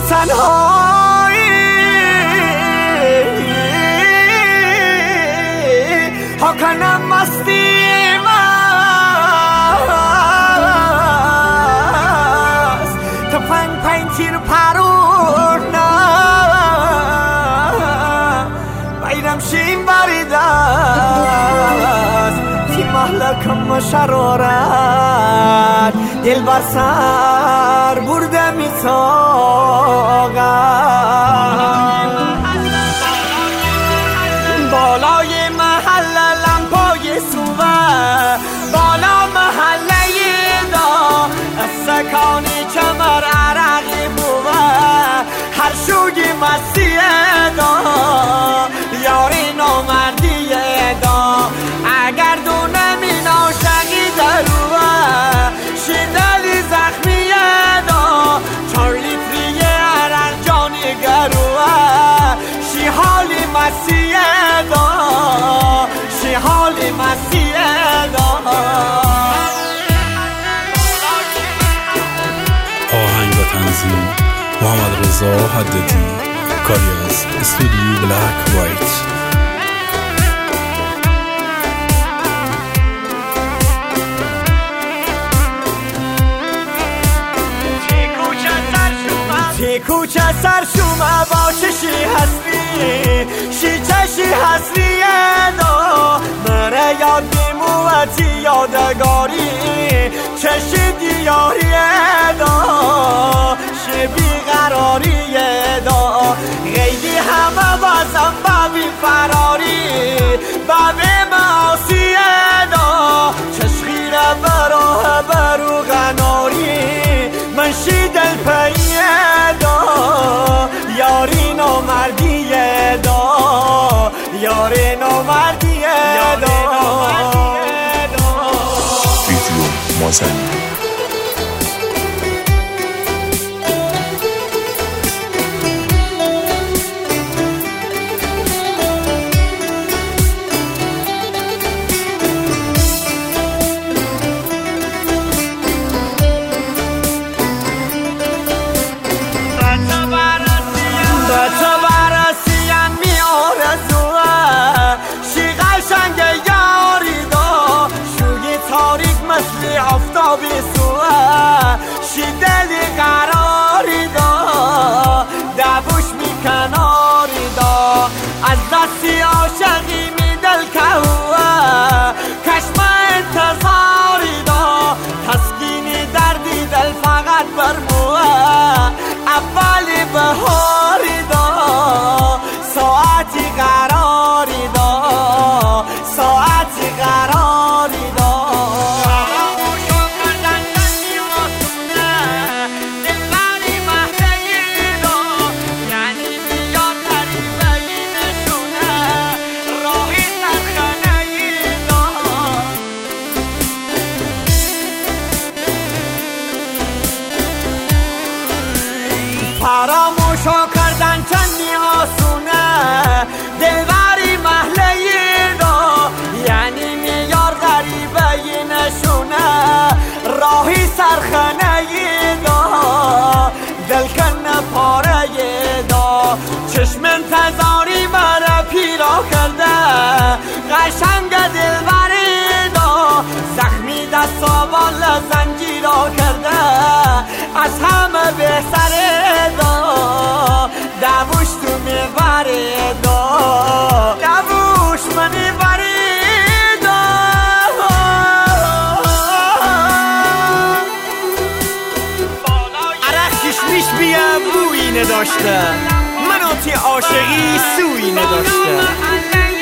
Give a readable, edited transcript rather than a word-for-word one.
تنهایی ها کنم مستی مست تا پنج تیر پرور نه بایرم شیم برید است تی محلکم شرارت دل بر سر برده می ساغم بالای محل لمپای سوه بالا محله دا سکانی چمر عرقی بوه هر شوگی مسیح دا یاری نامردی دا اگر دونه می ناشقی دروه شیدلی زخمی دا 4 لیتری عرق جانی گروه شی حالی مسیح دا شی حالی مسیح دا آهنگ و تنظیم محمد رضا حددی، کاری از استودیو بلک وایت. تی کوچه سرشومه با چشی هستی شی چشی هستی دا مره یاد بیموتی یادگاری چشی دیاری دا شی بیقراری دا غیدی همه بازم ببی فراری ببی معاصی دا چشخیره براه برو غناری من شی دل پیه دا یاری نامردیه دا یاری نامردیه دا ویدیو مازنی آفتابی سوه شی دلی قراری دا دبوش می کناری دا از دستی عاشقی می دل کهوه کشم انتظاری دا تسکینی دردی دل فقط برموه اولی بهاری دا ساعتی قراری دا ساعتی قراری دا فراموشو کردن چندی آسونه دلبری محله دا یعنی میار غریبه نشونه راهی سرخانه دا دلکن پاره دا چشم انتظاری مرا پیرا کرده قشنگ دلبری دا زخمی دست آوال زنجیرا کرده از همه بهتره دا دووش تو میبری دا دووش منی بری دا عرق کشمیش بیم بویی نداشته منو تی عاشقی سویی نداشته